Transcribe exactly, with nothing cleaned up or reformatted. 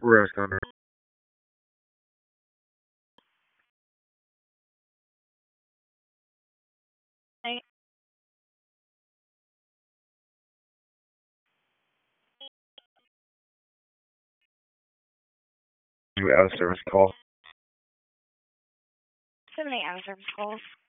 Rose Thunder. Hey, Out of service call. so many out of service calls.